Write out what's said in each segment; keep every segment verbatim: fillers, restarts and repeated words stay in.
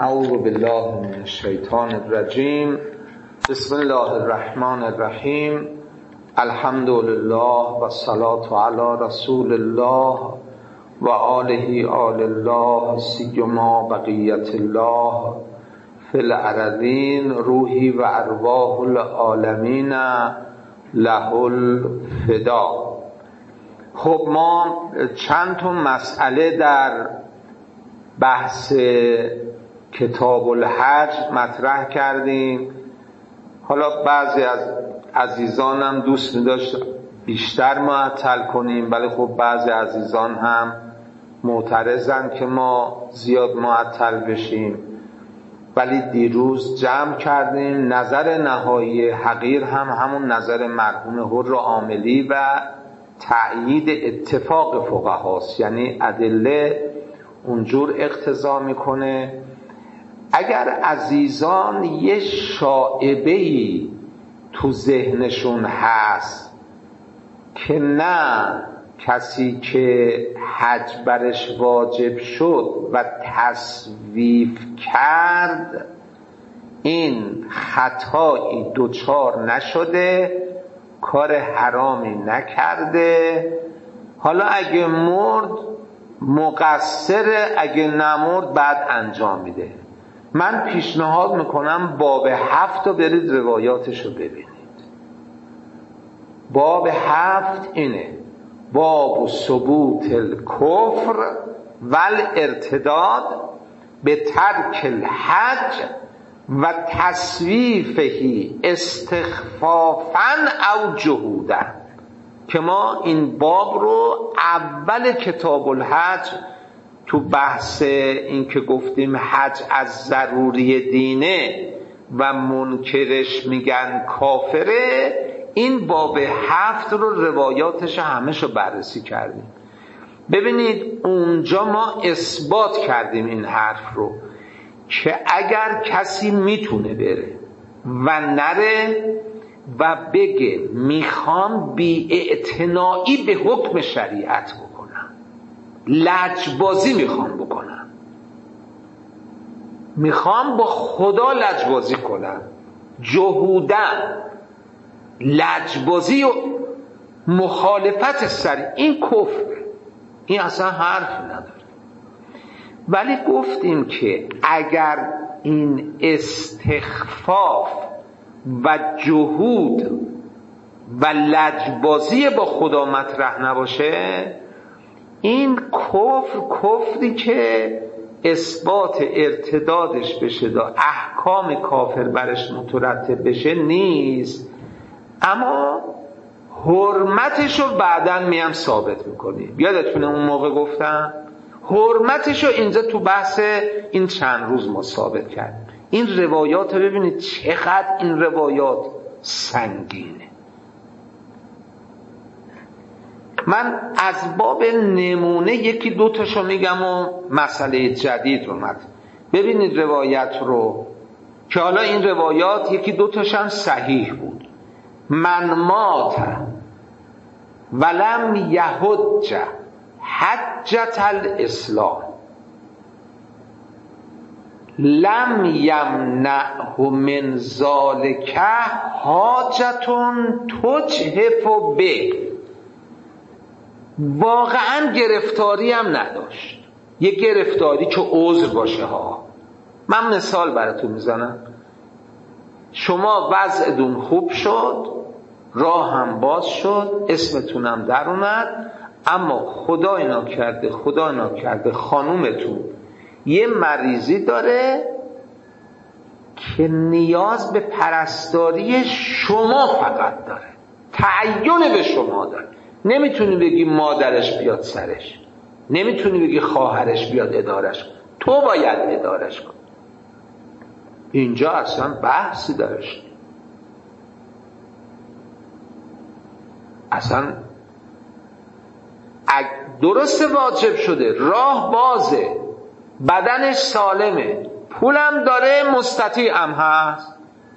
اعوذ بالله من الشیطان الرجیم. بسم الله الرحمن الرحیم. الحمد لله و الصلاة علی رسول الله و آله آل الله سیما بقیت الله فی الارضین روحی و ارواح العالمین له الفدا. خب ما چند تا مسئله در بحث کتاب الحج مطرح کردیم. حالا بعضی از عزیزانم دوست می داشت بیشتر معطل کنیم، ولی خب بعضی عزیزان هم معترضن که ما زیاد معطل بشیم، ولی دیروز جمع کردیم. نظر نهایی حقیر هم همون نظر مرحوم حر عاملی و تأیید اتفاق فقهاست، یعنی ادله اونجور اقتضا میکنه. اگر عزیزان یه شائبه‌ای تو ذهنشون هست که نه کسی که حج برش واجب شد و تصویف کرد این خطایی دوچار نشده، کار حرامی نکرده، حالا اگه مرد مقصره، اگه نمرد بعد انجام میده، من پیشنهاد میکنم باب هفت رو برید روایاتش رو ببینید. باب هفت اینه: باب ثبوت الکفر والارتداد به ترک الحج و تصویفهی استخفافا او جهودا، که ما این باب رو اول کتاب الحج تو بحث این که گفتیم حج از ضروری دینه و منکرش میگن کافره، این باب هفت رو روایاتش همه رو بررسی کردیم. ببینید اونجا ما اثبات کردیم این حرف رو که اگر کسی میتونه بره و نره و بگه میخوام بی‌اعتنایی به حکم شریعت بکنم، لجبازی میخوام بکنم، میخوام با خدا لجبازی کنم، جهودم، لجبازی و مخالفت سری، این کفر، این اصلا حرف نداره. ولی گفتیم که اگر این استخفاف و جهود و لجبازی با خدا مطرح نباشه، این کفر کفری که اثبات ارتدادش بشه دا احکام کافر برش مترتب بشه نیست، اما حرمتشو بعداً میام ثابت میکنیم. یادتونه اون موقع گفتم حرمتشو اینجا تو بحث این چند روز ما ثابت کردیم. این روایات رو ببینید چقدر این روایات سنگینه. من از باب نمونه یکی دو تاشو میگم و مسئله جدید رو مد. ببینید روایت رو که حالا این روایات یکی دو تاش هم صحیح بود. من مات ولم یحج حجت الاسلام لم یمنعه من ذالک حاجتون تجحف به. واقعا گرفتاری هم نداشت، یه گرفتاری که عذر باشه ها. من مثال براتون میزنم. شما وضعتون خوب شد، راه هم باز شد، اسمتونم در اومد، اما خدا اینا کرده خدا اینا کرده خانومتون یه مریضی داره که نیاز به پرستاری شما فقط داره، تعین به شما داره. نمیتونی بگی مادرش بیاد سرش، نمیتونی بگی خواهرش بیاد ادارش کن، تو باید ادارش کن. اینجا اصلا بحثی داشت، اصلا درست واجب شده، راه بازه، بدنش سالمه، پولم داره، مستطیع هم هست،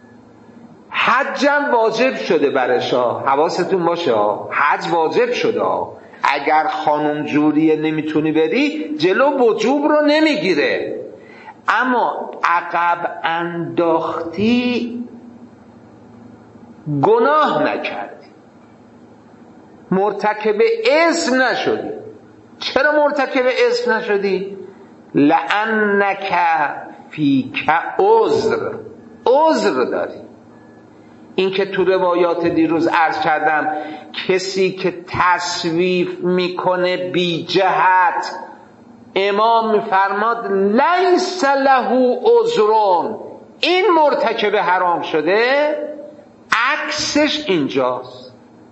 حجم واجب شده برشا. حواستون باشه حج واجب شده. اگر خانم جوریه نمیتونی بری، جلو وجوب رو نمیگیره. اما عقب انداختی، گناه نکردی، مرتکب اسم نشدی. چرا مرتکب اسم نشدی؟ لأنک فیک عذر، عذر داری. این که تو روایات دیروز عرض کردم کسی که تصویف میکنه بی جهت، امام میفرماد لیس له عذرون، این مرتکب حرام شده. عکسش اینجاست.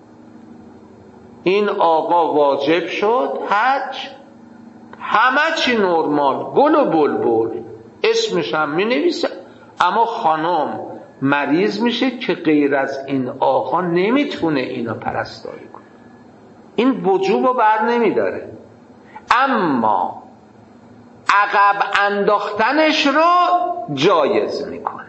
این آقا واجب شد حج، همه چی نرمال، گل و بلبل، اسمش هم می نویسه، اما خانم مریض میشه که غیر از این آقا نمیتونه اینا پرستاری کنه. این وجوب رو بر نمیداره، اما عقب انداختنش رو جایز میکنه.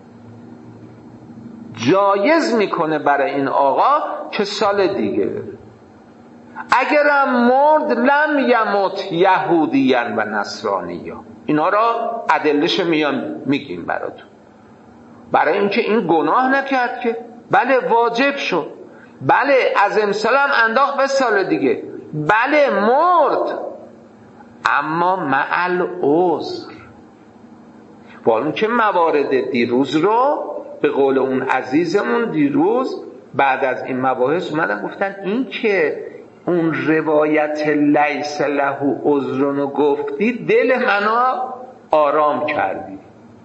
جایز میکنه برای این آقا که سال دیگه بره. اگرم مرد لم یمت یهودیان و نصرانیا. اینا را ادلهش میان میگیم براتون، برای اینکه این گناه نکرد که بله واجب شد، بله از امسال هم انداخت به سال دیگه، بله مرد، اما مع العذر. با اون که موارد دیروز رو به قول اون عزیزمون دیروز بعد از این مباحث اومدن گفتن این که اون روایت لیس له عذرونو گفتی دل منو آرام کردی.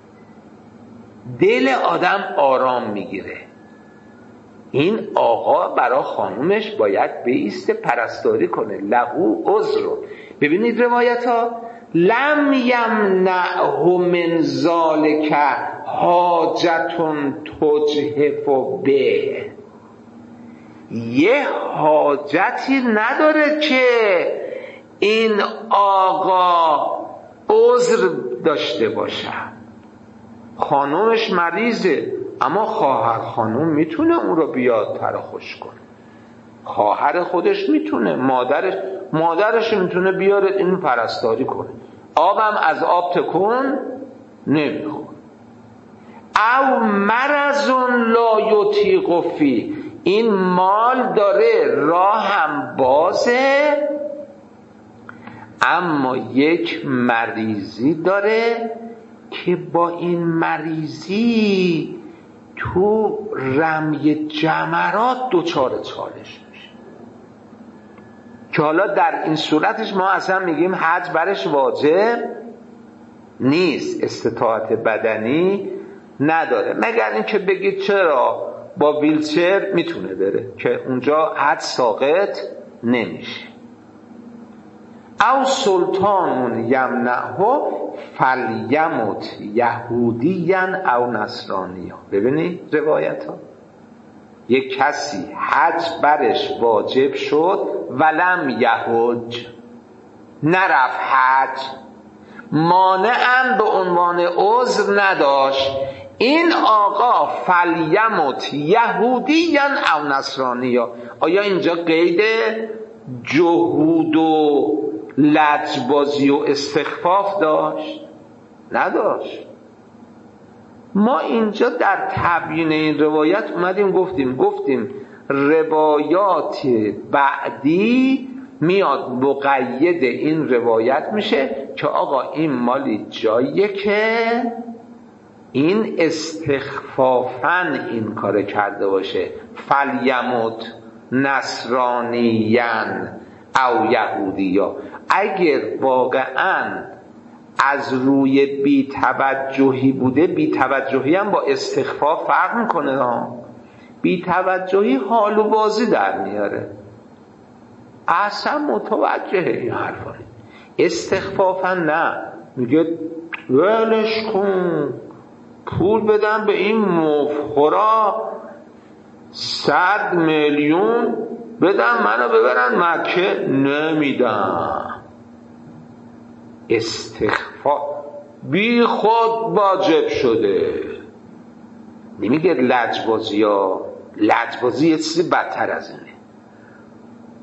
دل آدم آرام میگیره. این آقا برای خانومش باید بیسته پرستاری کنه، لهو عذر. ببینید روایت ها، لم یمنعه من ذالک حاجتون تجهف به، یه حاجتی نداره که این آقا عذر داشته باشه. خانومش مریضه، اما خواهر خانوم میتونه اون رو بیاد ترخوش کنه، خواهر خودش میتونه، مادرش مادرش میتونه بیاره این پرستاری کنه، آبم از آب تکون نمیخوره. او مرض لا یطیق فی، این مال داره راه هم بازه، اما یک مریضی داره که با این مریضی تو رمی جمرات دچار چالش میشه، که حالا در این صورتش ما اصلا میگیم حج برش واجب نیست، استطاعت بدنی نداره، مگر این که بگید چرا با ویلچر میتونه بره که اونجا حج ساقط نمیشه. او سلطان یمنعه فلیمت یهودیان او نصرانیا. ببینید روایت ها، یک کسی حج برش واجب شد ولم یحج، نرفت حج، مانعم به عنوان عذر نداشت، این آقا فلیمت یهودیان او نصرانیا. آیا اینجا قید جهود و لجبازی و استخفاف داشت؟ نداشت. ما اینجا در تبیین این روایت اومدیم گفتیم گفتیم روایات بعدی میاد مقید این روایت میشه که آقا این مالی جاییه که این استخفافاً این کار کرده باشه، فلیمت نصرانیان او یهودیا. اگر واقعاً از روی بی توجهی بوده، بی توجهی هم با استخفاف فرق میکنه ها. بی توجهی حال و بازی در میاره، اصلا متوجه این حرفا. استخفافا نه، میگه ولش کن، پول بدم به این مفخورا صد میلیون بدم منو ببرن مکه، نمیدم. استخفاف بی خود واجب شده. نمیگه لجبازی ها، لجبازی یه چیزی بدتر از اینه.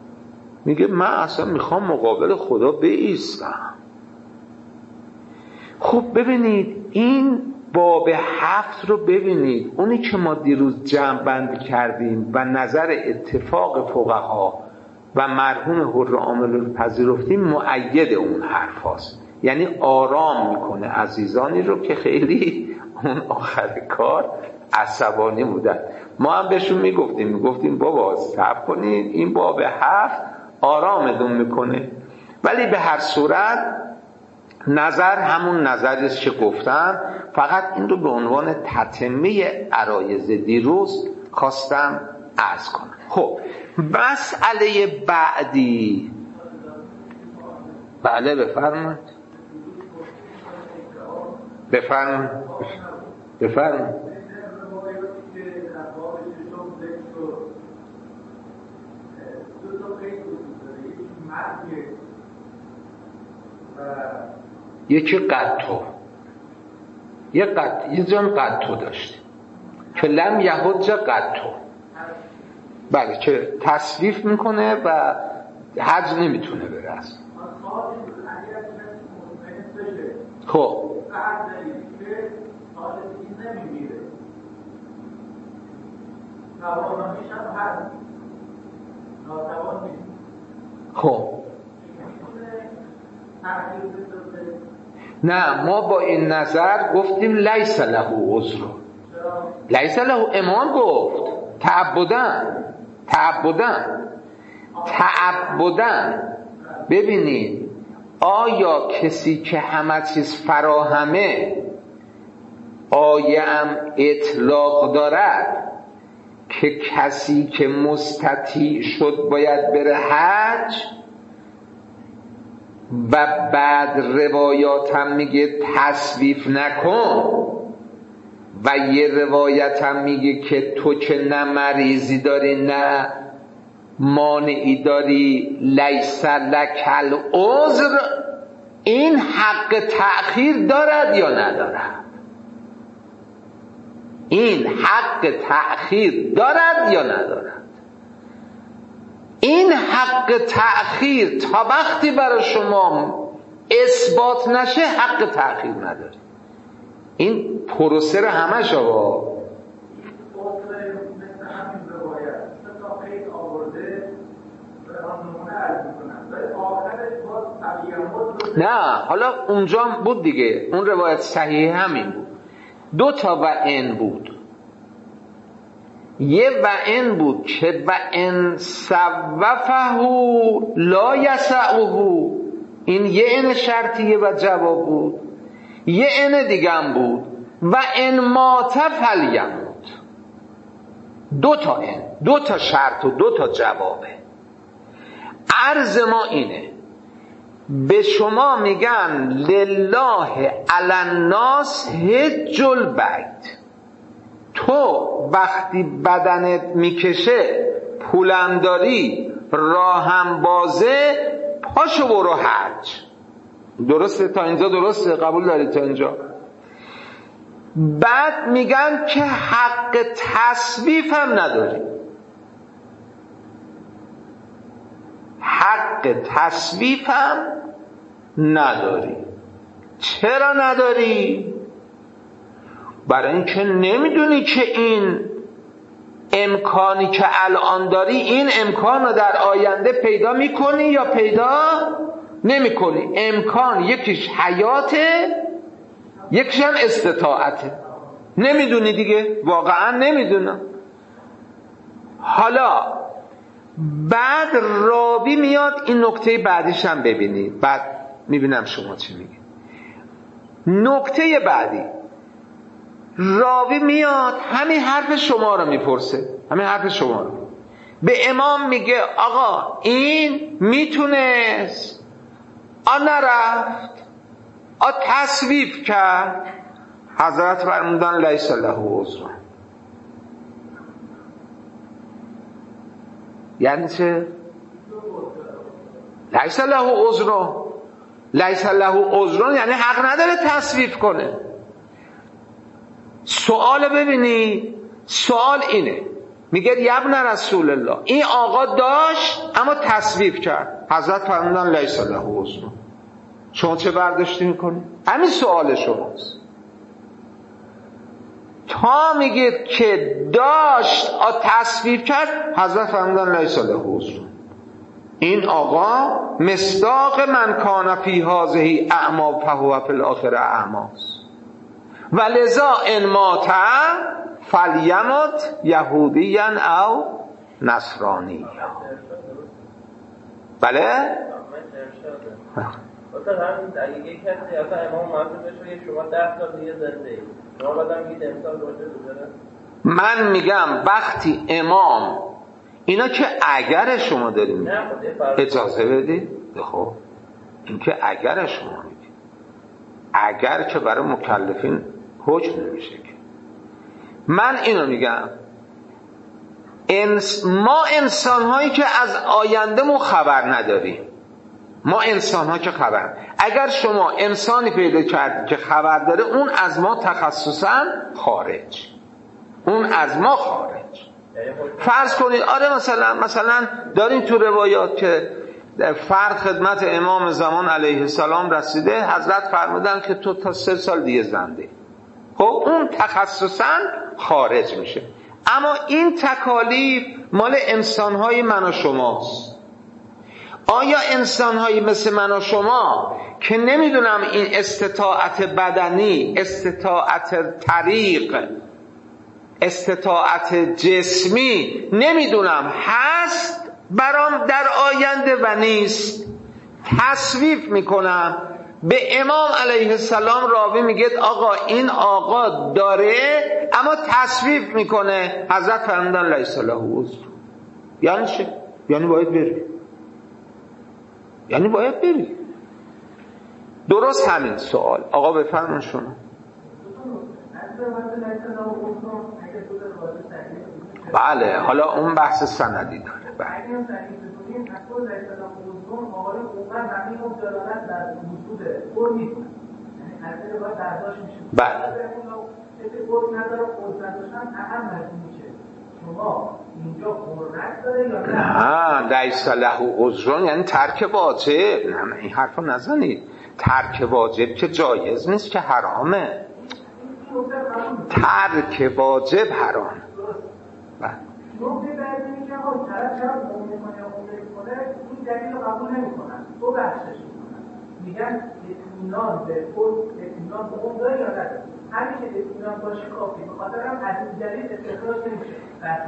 میگه من اصلا میخوام مقابل خدا بایستم. خب ببینید این باب هفت رو ببینید، اونی که ما دیروز جمع بندی کردیم و نظر اتفاق فقها و مرحوم حر عامل رو پذیرفتیم مؤید اون حرف هاست. یعنی آرام میکنه عزیزانی رو که خیلی اون آخر کار عصبانی بودن. ما هم بهشون میگفتیم میگفتیم بابا صبر کنید، این باب هفت آرامتون میکنه. ولی به هر صورت نظر همون نظرش که گفتم، فقط این رو به عنوان تتمه عرایض دیروز خواستم عرض کنم. خب مسئله بعدی، بله بفرمایید بفرمایید بفرمایید. یکی قطو یه قط یه جان قطو داشته که لم یحج قطو، بله که تصویف میکنه و حج نمیتونه بره اصلا. خب خب نه، ما با این نظر گفتیم لیس له عذر. لیس له، امام گفت تعبدن تعبدن تعبدن. ببینید آیا کسی که همه چیز فراهمه آیه ام اطلاق دارد که کسی که مستطیع شد باید بره حج، و بعد روایات هم میگه تصویف نکن، و یه روایت هم میگه که تو که نه مریضی داری نه مانعی داری لیس لک العذر، این حق تأخیر دارد یا ندارد؟ این حق تأخیر دارد یا ندارد؟ این حق تأخیر تا وقتی برای شما اثبات نشه حق تأخیر نداره. این پروسه رو همش آقا نه، حالا اونجا بود دیگه، اون روایت صحیح همین بود، دو تا و ان بود. یه و ان بود که و ان صوفه لا یسعه، این یه ان شرطیه و جواب بود. یه ان دیگه هم بود و ان مات فلیموت. دو تا ان، دو تا شرط و دو تا جوابه. عرض ما اینه، به شما میگن لله علی الناس حج البیت، تو وقتی بدنت میکشه پولم داری راهم بازه پاشو برو حج. درسته تا اینجا؟ درسته؟ قبول دارید تا اینجا؟ بعد میگن که حق تصویف هم نداری، حق تصویف هم نداری. چرا نداری؟ برای اینکه نمیدونی که این امکانی که الان داری، این امکان رو در آینده پیدا میکنی یا پیدا نمیکنی. امکان یکیش حیاته، یکیش هم استطاعته. نمیدونی دیگه، واقعا نمیدونم. حالا بعد راوی میاد، این نکته بعدیش هم ببینید، بعد میبینم شما چی میگید. نکته بعدی، راوی میاد همین حرف شما رو میپرسه، همین حرف شما رو به امام میگه آقا این میتونست آ نرفت آ تصویب کرد. حضرت فرمودن لیس له عذر. یعنی چه؟ لیس له عذر، لیس له عذر یعنی حق نداره تصویب کنه. سوال ببینی، سوال اینه، میگه ابن رسول الله این آقا داشت اما تصویب کرد. حضرت فرمودن لیس له عذر. شما چه برداشتی میکنید؟ همین سوال شماست. تا میگه که داشت تصویب کرد، حضرت فرمودن لیس له عذر، این آقا مصداق من کان فی هذه اعمی فهو فی الاخره اعمی، ولذا ان مات فلیمت یهودیا او نصرانیا. بله؟ مثلا همین اگه یک کسی اصلا امام معصوم بشه شما ده سال دیگه زنده اید، شما بعدم میگید امسال روزه بزنه؟ من میگم وقتی امام اینا که اگر شما داریم اجازه بدید، خب این که اگر شما میگید، اگر که برای مکلفین حکم نمیشه که. من اینو میگم انس ما انسان هایی که از آینده مو خبر نداریم، ما انسان ها که خبر، اگر شما انسانی پیدا کردید که خبر داره، اون از ما تخصصا خارج، اون از ما خارج. فرض کنید آره مثلا مثلا دارین تو روایات که فرد خدمت امام زمان علیه السلام رسیده، حضرت فرمودن که تو تا سه سال دیگه زنده. خب اون تخصصا خارج میشه. اما این تکالیف مال انسانهای من و شماست. آیا انسانهایی مثل من و شما که نمیدونم این استطاعت بدنی، استطاعت طریق، استطاعت جسمی نمیدونم هست برام در آینده و نیست، تصویب میکنم به امام علیه السلام، راوی میگه آقا این آقا داره، اما تصویب میکنه، حضرت فرمودن لیس له عذر. یعنی چه؟ یعنی باید بری، یعنی باید بری. درست همین سوال. آقا بفرمایید شما. بله حالا اون بحث سندی داره. بله بله نه لیس له عذر یعنی ترک واجب. نه این حرفو نزنید. ترک واجب که جایز نیست، که حرامه. ترک واجب حرام. بله نکته بعدی اینه که آقا طرف چرا عمر میکنه یا عمر میکنه این دلیل رو قبول نمیکنن، تو بخشش میکنن، میگن اطمینان به خود، اطمینان به اون داره یا نداره. همین که اطمینان باشه کافی، بخاطر هم از این دلیل استخراج نمیشه.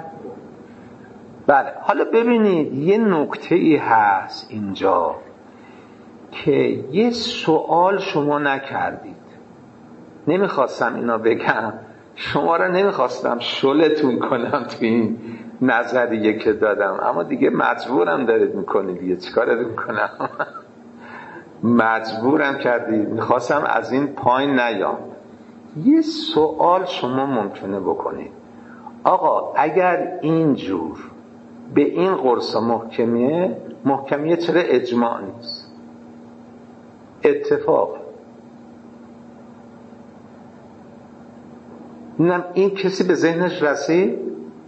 بله حالا ببینید یه نکته ای هست اینجا که یه سوال شما نکردید. نمیخواستم اینا بگم، شما را نمیخواستم شلتون کنم تو این نظریه که دادم، اما دیگه مجبورم دارید میکنید دیگه، چیکارتون کنم؟ مجبورم کردید. میخواستم از این پایین نیام. یه سوال شما ممکنه بکنید، آقا اگر اینجور به این قرص محکمیه، محکمیه چرا اجماع نیست؟ اتفاق. اینم این کسی به ذهنش رسید؟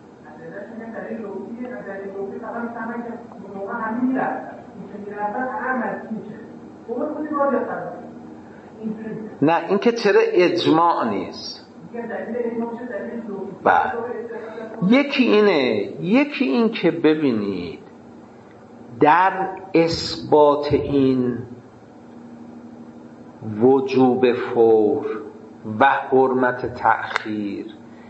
نه این که چرا اجماع نیست. بله یکی اینه، یکی این که ببینید در اثبات این وجوب فور و حرمت تأخیر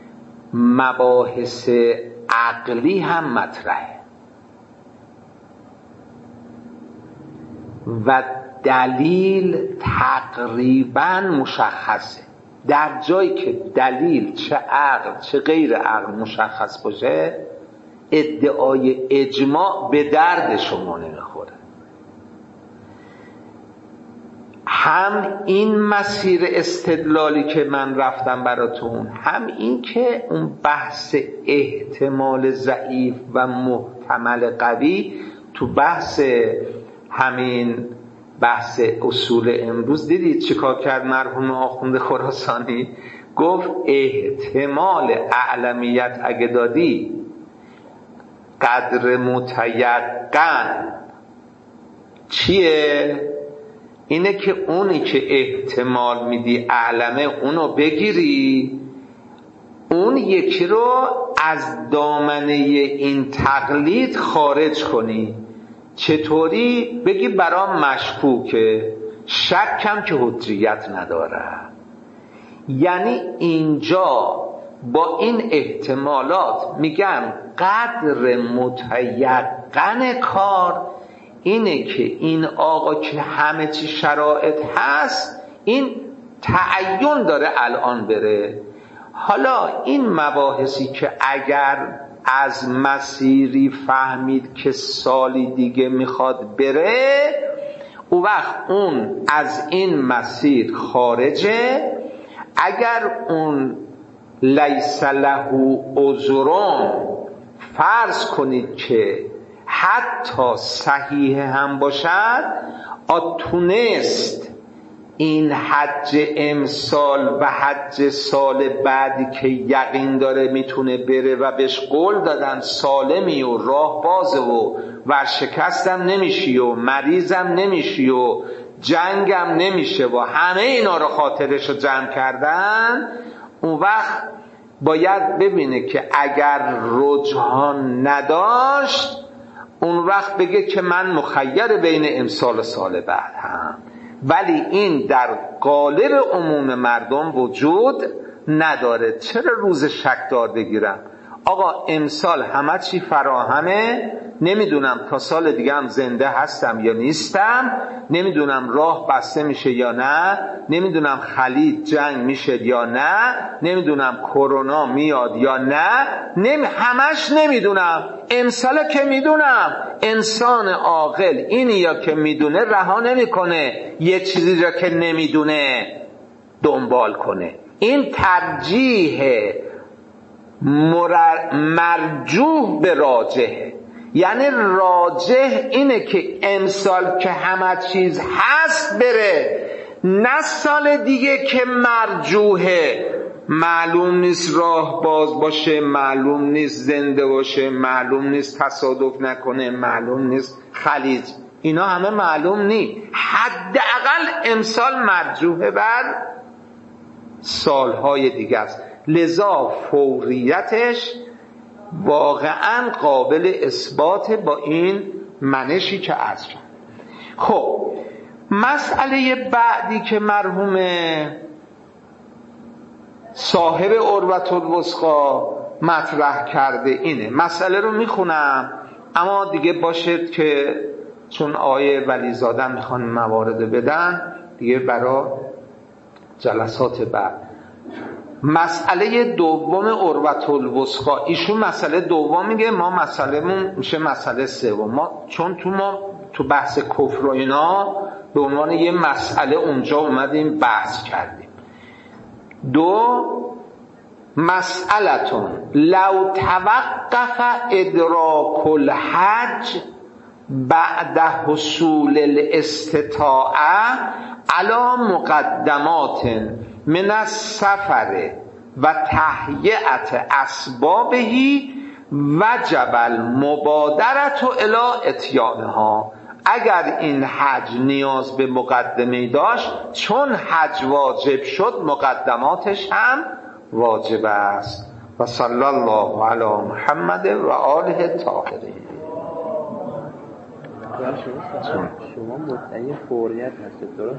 مباحث عقلی هم مطرحه و دلیل تقریبا مشخصه. در جایی که دلیل چه عقل چه غیر عقل مشخص باشه، ادعای اجماع به درد شما نمیخوره. هم این مسیر استدلالی که من رفتم براتون، هم این که اون بحث احتمال ضعیف و محتمل قوی تو بحث همین بحث اصول امروز دیدید چیکار کرد مرحوم آخوند خراسانی؟ گفت احتمال اعلمیت اگه دادی قدر متیقن چیه؟ اینه که اونی که احتمال میدی اعلمه اونو بگیری، اون یکی رو از دامنه این تقلید خارج کنی. چطوری؟ بگی برام مشکوکه، شکم که حجیت نداره. یعنی اینجا با این احتمالات میگن قدر متیقن کار اینه که این آقا که همه چی شرایط هست، این تعین داره الان بره. حالا این مباحثی که اگر از مسیری فهمید که سالی دیگه میخواد بره، او وقت اون از این مسیر خارجه. اگر اون لیس له عذرون، فرض کنید که حتی صحیح هم باشد، آتونست این حج امسال و حج سال بعدی که یقین داره میتونه بره و بهش قول دادن سالمی و راه بازه و ورشکستم نمیشی و مریضم نمیشی و جنگم نمیشه و همه اینا رو خاطرش رو جمع کردن، اون وقت باید ببینه که اگر رجحان نداشت، اون وقت بگه که من مخیر بین امسال و سال بعد هم. ولی این در قالب عموم مردم وجود نداره. چرا روز شکدار بگیرم؟ آقا امسال همه چی فراهمه، نمیدونم تا سال دیگه هم زنده هستم یا نیستم، نمیدونم راه بسته میشه یا نه، نمیدونم خلیج جنگ میشه یا نه، نمیدونم کرونا میاد یا نه، نمی... همش نمیدونم. امسال که میدونم. انسان عاقل اینی یا که میدونه رها نمیکنه یه چیزی را که نمیدونه دنبال کنه. این ترجیح مرجوح به راجح، یعنی راجح اینه که امسال که همه چیز هست بره، نه سال دیگه که مرجوحه، معلوم نیست راه باز باشه، معلوم نیست زنده باشه، معلوم نیست تصادف نکنه، معلوم نیست خلیج، اینا همه معلوم نیست. حداقل امسال مرجوحه بر سالهای دیگه است. لذا فوریتش واقعا قابل اثبات با این منشی که عرض شد. خب مسئله بعدی که مرحوم صاحب عروة الوثقی مطرح کرده اینه. مسئله رو میخونم اما دیگه باشد که چون آیه ولیزاده میخوان موارد بدن دیگه برای جلسات بعد. مسئله دوم عروة الوثقی، ایشون مسئله دوم میگه، ما مسئلهمون میشه مسئله سوم. ما چون تو ما تو بحث کفر و اینا به عنوان یه مسئله اونجا اومدیم بحث کردیم. دو، مسئلتون لو توقف ادراک الحج بعد حصول الاستطاعه علی مقدمات من السفر و تهیئت اسبابهی وجب المبادرة الی اتیانها. اگر این حج نیاز به مقدمه داشت، چون حج واجب شد مقدماتش هم واجب است. و صلی الله علی محمد و آله الطاهرین. شما مدعی فوریت هستید درست؟